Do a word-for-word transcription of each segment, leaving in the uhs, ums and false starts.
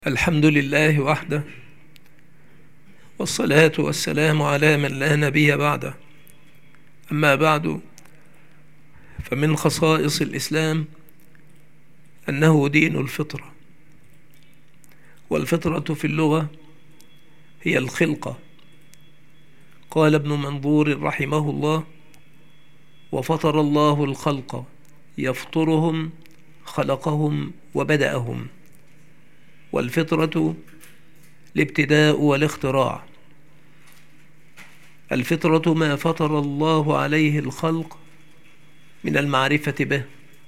الحمد لله وحده، والصلاة والسلام على من لا نبي بعده. أما بعد، فمن خصائص الإسلام أنه دين الفطرة، والفطرة في اللغة هي الخلقة. قال ابن منظور رحمه الله: وفطر الله الخلق يفطرهم، خلقهم وبدأهم. والفطرة الابتداء والاختراع. الفطرة ما فطر الله عليه الخلق من المعرفة به،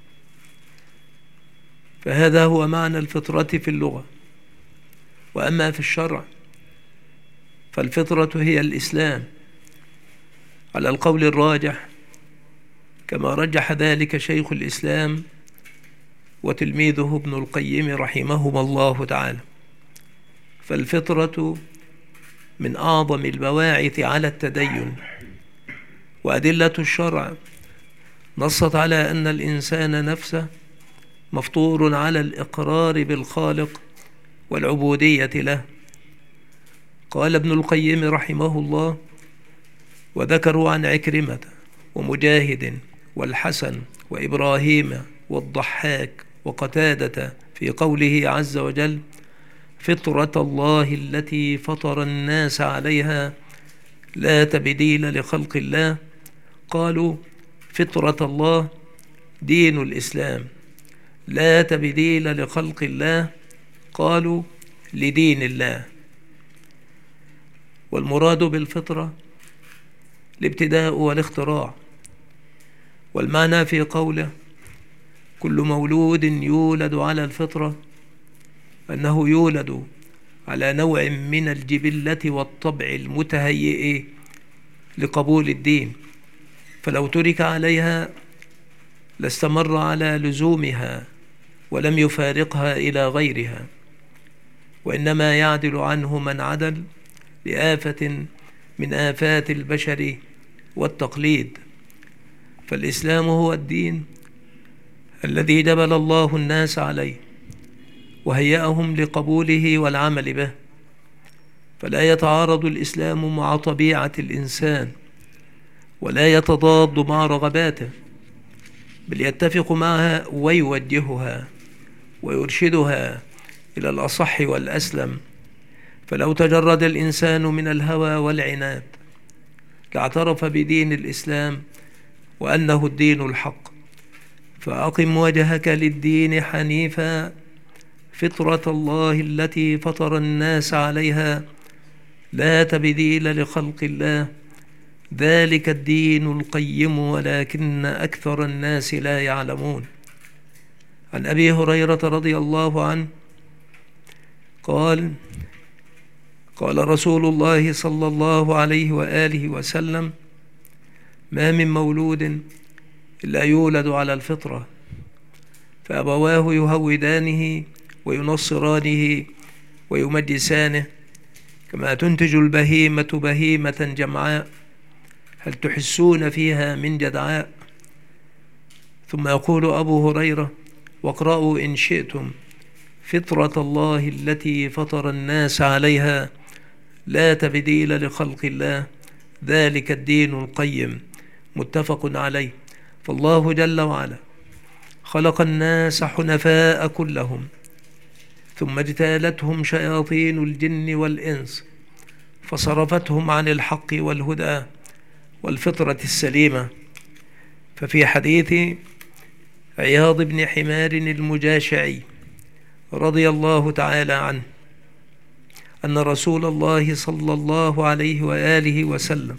فهذا هو معنى الفطرة في اللغة. وأما في الشرع فالفطرة هي الإسلام على القول الراجح، كما رجح ذلك شيخ الإسلام وتلميذه ابن القيم رحمهما الله تعالى. فالفطرة من أعظم البواعث على التدين، وأدلة الشرع نصت على أن الإنسان نفسه مفطور على الإقرار بالخالق والعبودية له. قال ابن القيم رحمه الله: وذكروا عن عكرمة ومجاهد والحسن وإبراهيم والضحاك وقتادة في قوله عز وجل: فطرة الله التي فطر الناس عليها لا تبديل لخلق الله. قالوا: فطرة الله دين الإسلام، لا تبديل لخلق الله. قالوا: لدين الله. والمراد بالفطرة الابتداء والاختراع. والمعنى في قوله: كل مولود يولد على الفطرة، أنه يولد على نوع من الجبلة والطبع المتهيئ لقبول الدين، فلو ترك عليها لاستمر على لزومها ولم يفارقها إلى غيرها، وإنما يعدل عنه من عدل لآفة من آفات البشر والتقليد. فالإسلام هو الدين الذي جبل الله الناس عليه وهيأهم لقبوله والعمل به، فلا يتعارض الإسلام مع طبيعة الإنسان ولا يتضاد مع رغباته، بل يتفق معها ويوجهها ويرشدها إلى الأصح والأسلم. فلو تجرد الإنسان من الهوى والعناد لاعترف بدين الإسلام وأنه الدين الحق. فأقم وجهك للدين حنيفا، فطرة الله التي فطر الناس عليها لا تبديل لخلق الله، ذلك الدين القيم ولكن أكثر الناس لا يعلمون. عن أبي هريرة رضي الله عنه قال: قال رسول الله صلى الله عليه وآله وسلم: ما من مولود إلا يولد على الفطرة، فأبواه يهودانه وينصرانه ويمجسانه، كما تنتج البهيمة بهيمة جمعاء، هل تحسون فيها من جدعاء؟ ثم يقول أبو هريرة: واقرأوا إن شئتم: فطرة الله التي فطر الناس عليها لا تبديل لخلق الله، ذلك الدين القيم. متفق عليه. فالله جل وعلا خلق الناس حنفاء كلهم، ثم اجتالتهم شياطين الجن والإنس فصرفتهم عن الحق والهدى والفطرة السليمة. ففي حديث عياض بن حمار المجاشعي رضي الله تعالى عنه أن رسول الله صلى الله عليه وآله وسلم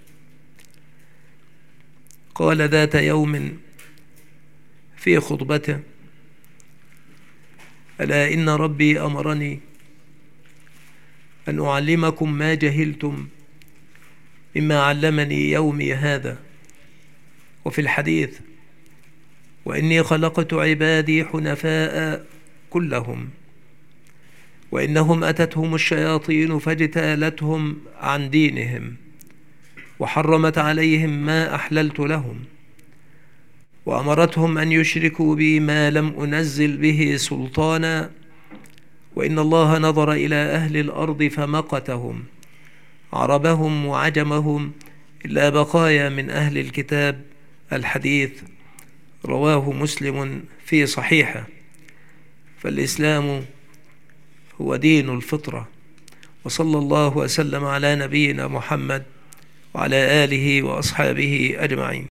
قال ذات يوم في خطبته: ألا إن ربي أمرني أن أعلمكم ما جهلتم مما علمني يومي هذا. وفي الحديث: وإني خلقت عبادي حنفاء كلهم، وإنهم أتتهم الشياطين فاجتالتهم عن دينهم وحرمت عليهم ما أحللت لهم، وأمرتهم أن يشركوا بي ما لم أنزل به سلطانا، وإن الله نظر إلى أهل الأرض فمقتهم عربهم وعجمهم إلا بقايا من أهل الكتاب. الحديث رواه مسلم في صحيحه. فالإسلام هو دين الفطرة. وصلى الله وسلم على نبينا محمد وعلى آله وأصحابه أجمعين.